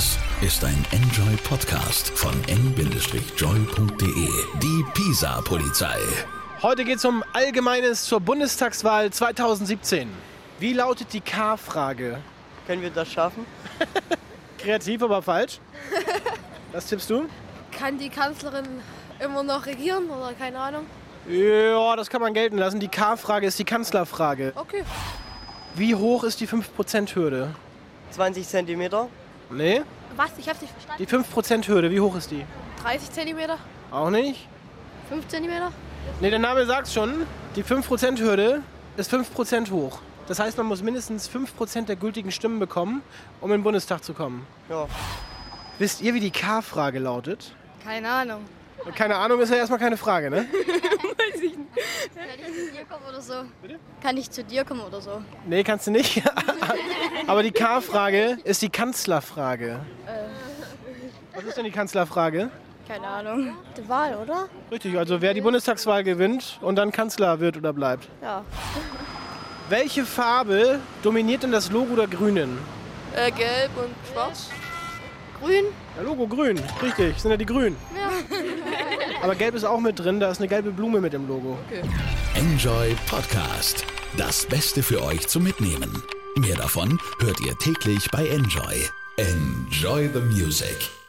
Das ist ein Enjoy Podcast von n-joy.de. Die Pisa-Polizei. Heute geht es um Allgemeines zur Bundestagswahl 2017. Wie lautet die K-Frage? Können wir das schaffen? Kreativ, aber falsch. Was tippst du? Kann die Kanzlerin immer noch regieren oder keine Ahnung? Ja, das kann man gelten lassen. Die K-Frage ist die Kanzlerfrage. Okay. Wie hoch ist die 5%-Hürde? 20 Zentimeter? Nee. Was? Ich hab's nicht verstanden. Die 5%-Hürde, wie hoch ist die? 30 Zentimeter? Auch nicht. 5 Zentimeter? Nee, der Name sagt's schon. Die 5%-Hürde ist 5% hoch. Das heißt, man muss mindestens 5% der gültigen Stimmen bekommen, um in den Bundestag zu kommen. Ja. Wisst ihr, wie die K-Frage lautet? Keine Ahnung. Keine Ahnung ist ja erstmal keine Frage, ne? Weiß ich nicht. Kann ich zu dir kommen oder so? Bitte? Kann ich zu dir kommen oder so? Nee, kannst du nicht. Aber die K-Frage ist die Kanzlerfrage. Was ist denn die Kanzlerfrage? Keine Ahnung. Die Wahl, oder? Richtig, also wer die Bundestagswahl gewinnt und dann Kanzler wird oder bleibt. Ja. Welche Farbe dominiert denn das Logo der Grünen? Gelb und schwarz. Grün? Ja, Logo grün, richtig, sind ja die Grünen. Ja. Aber gelb ist auch mit drin, da ist eine gelbe Blume mit im Logo. Okay. Enjoy Podcast. Das Beste für euch zum Mitnehmen. Mehr davon hört ihr täglich bei Enjoy. Enjoy the music.